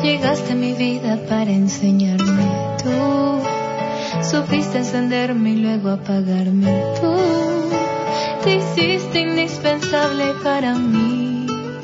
Llegaste a mi vida para enseñarme. Tú supiste encenderme y luego apagarme. Tú te hiciste indispensable para mí.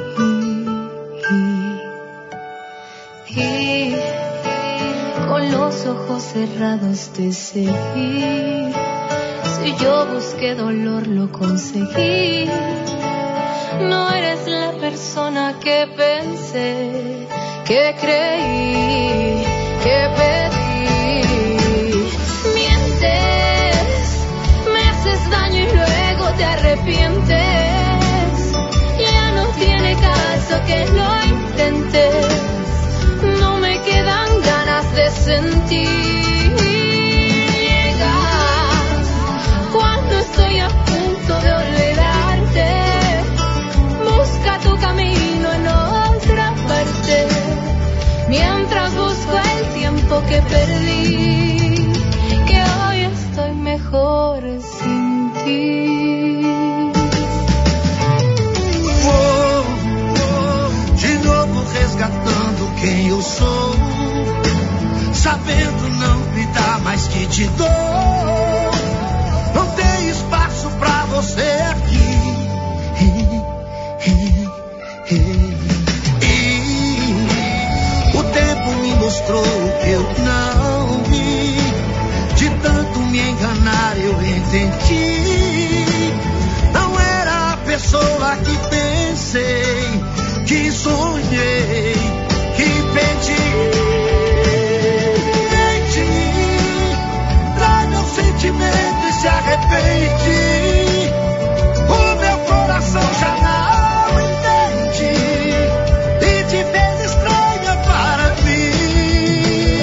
Y con los ojos cerrados te seguí. Si yo busqué dolor, lo conseguí. No eres la persona que pensé, que creí, que pedí. Mientes, me haces daño y luego te arrepientes. Ya no tiene caso que lo intentes. No me quedan ganas de sentir. Llegas cuando estoy a punto de olvidarte. Busca tu camino en otra parte. Mientras busco el tiempo que perdí, que hoy estoy mejor sin ti. De novo resgatando quem eu sou, sabendo não me dar mais que te dou. Não tem espaço pra você aqui. O tempo me mostrou que eu não vi. De tanto me enganar eu entendi. Não era a pessoa que pensei, que sonhei, que pedi. Menti, trai meu sentimento e se arrepende. O meu coração já não entende e te fez estranha para mim.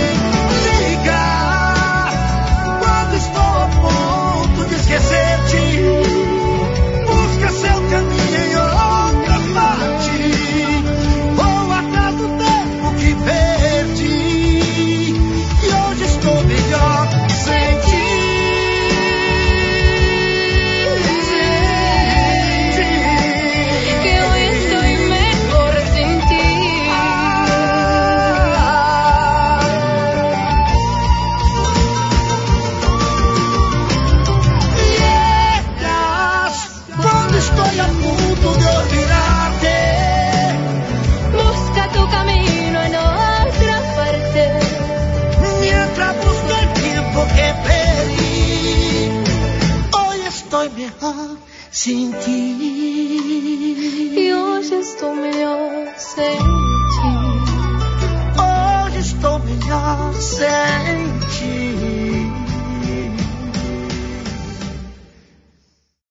Liga quando estou a ponto de esquecer-te. Busca seu caminho em outra parte. Vou atrás do tempo que perdi. E hoje estou melhor sem ti. Que hoy estoy mejor sin ti. Llegas quando estou a ponto de olvidarte. Busca tu camino en otra parte. Mientras busco el tiempo que perdí, hoy estoy mejor sin ti. Y hoy estoy mejor sin ti. Hoje estou melhor sem ti.